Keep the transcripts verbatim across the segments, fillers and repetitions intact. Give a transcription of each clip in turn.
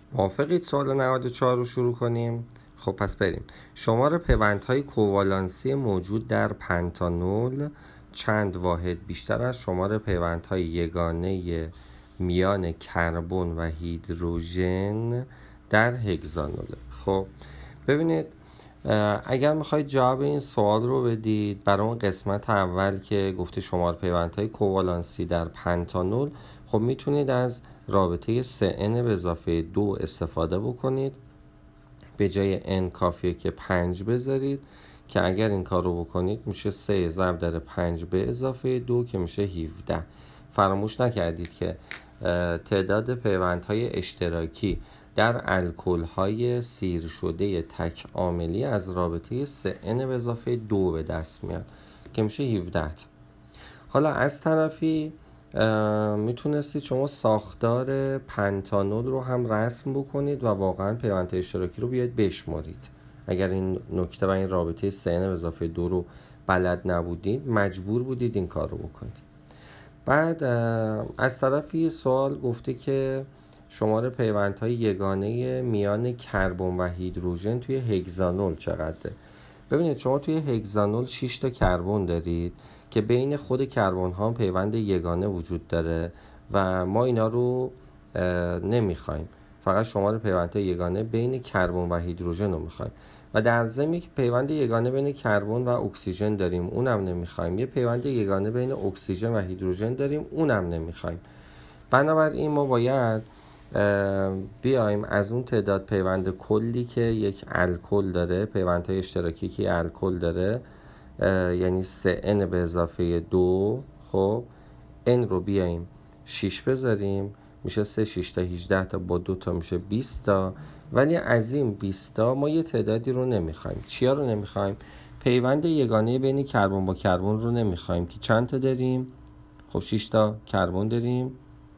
موافقید سوال نود و چهار رو شروع کنیم؟ خب پس بریم. شمار پیوندهای کووالانسی موجود در پنتانول چند واحد بیشتر از شمار پیوندهای یگانه میان کربن و هیدروژن در هگزانول. خب ببینید، اگر میخواید جواب این سوال رو بدید برای اون قسمت اول که گفته شمار پیوندهای کووالانسی در پنتانول، خب میتونید از رابطه سه ان به اضافه دو استفاده بکنید. به جای n کافیه که پنج بذارید که اگر این کار رو بکنید میشه سه ضرب در پنج به اضافه دو که میشه هفده. فراموش نکردید که تعداد پیوندهای اشتراکی در الکل‌های سیر شده تک عاملی از رابطه سه ان به اضافه دو به دست میاد که میشه هفده. حالا از طرفی میتونستید شما ساختار پنتانول رو هم رسم بکنید و واقعا پیوندهای اشتراکی رو بیاید بشمارید. اگر این نکته و این رابطه سه ان به اضافه دو رو بلد نبودید، مجبور بودید این کار رو بکنید. بعد از طرفی سوال گفته که شمار پیوندهای یگانه میان کربن و هیدروژن توی هگزانول چقدره؟ ببینید شما توی هگزانول شش تا کربن دارید که بین خود کربن ها پیوند یگانه وجود داره و ما اینا رو نمیخوایم، فقط شمار پیوندهای یگانه بین کربن و هیدروژن رو میخوایم. و در ضمن یک پیوند یگانه بین کربن و اکسیژن داریم، اونم نمیخوایم. یه پیوند یگانه بین اکسیژن و هیدروژن داریم، اونم نمیخوایم. بنابراین ما باید بیایم از اون تعداد پیوند کلی که یک الکل داره، پیوندهای اشتراکی که الکل داره، یعنی سه ان به اضافه دو، خب n رو بیایم شش بذاریم، میشه سه شش تا هجده تا با دو تا میشه بیست تا. ولی از این بیست تا ما یه تعدادی رو نمیخوایم. چیا رو نمیخوایم؟ پیوند یگانه بین کربن با کربن رو نمیخوایم که چند تا داریم؟ خب شش تا کربن داریم.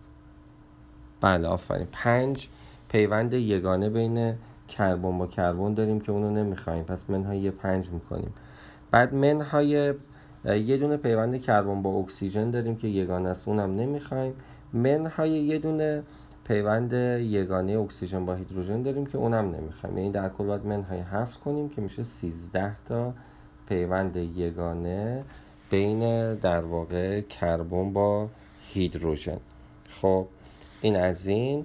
بله آفرین. پنج پیوند یگانه بین کربن با کربن داریم که اونو نمیخوایم، پس منهای پنج میکنیم. بعد منهای یه دونه پیوند کربن با اکسیژن داریم که یگانه است، اونم نمیخوایم. منهای یه دونه پیوند یگانه اکسیژن با هیدروژن داریم که اونم نمیخوایم. یعنی در کل باید منهای هفت کنیم که میشه سیزده تا پیوند یگانه بین در واقع کربن با هیدروژن. خب این از این.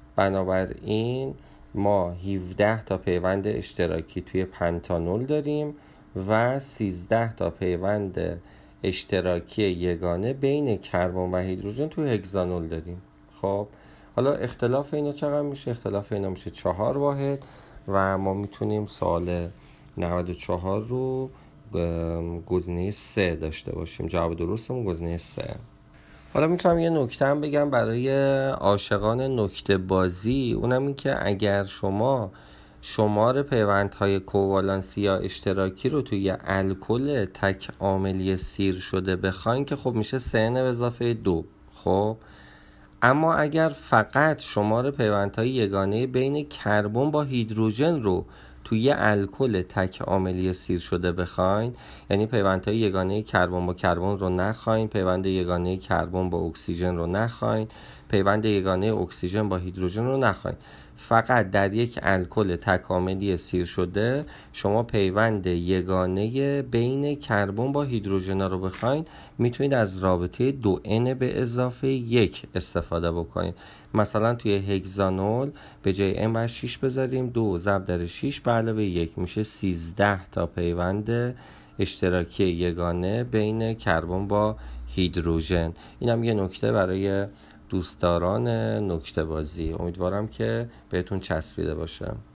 بنابراین ما هفده تا پیوند اشتراکی توی پنتانول داریم و سیزده تا پیوند اشتراکی یگانه بین کربن و هیدروژن توی هگزانول داریم. خب حالا اختلاف اینا چقدر میشه؟ اختلاف اینا میشه چهار واحد و ما میتونیم سوال نود و چهار رو گزینه سه داشته باشیم. جواب درستمون گزینه سه. حالا میتونم یه نکته هم بگم برای عاشقان نکته بازی، اونم این که اگر شما شمار پیوندهای کووالانسی یا اشتراکی رو توی الکل تک عاملی سیر شده بخواین که خب میشه سه ان به اضافه دو. خب اما اگر فقط شمار پیوندهای یگانه بین کربن با هیدروژن رو توی الکل تک عاملی سیر شده بخواین، یعنی پیوندهای یگانه کربن با کربن رو نخواین، پیوند یگانه کربن با اکسیژن رو نخواین، پیوند یگانه اکسیژن با هیدروژن رو نخواین، فقط در یک الکل تک عاملی سیر شده شما پیوند یگانه بین کربن با هیدروژن رو بخواین، میتونید از رابطه دو ان به اضافه یک استفاده بکنید. مثلا توی هگزانول به جای n باید شش بذاریم، دو ضرب در شش به علاوه یک میشه سیزده تا پیوند اشتراکی یگانه بین کربن با هیدروژن. اینم یه نکته برای دوستداران نکته بازی. امیدوارم که بهتون چسبیده باشه.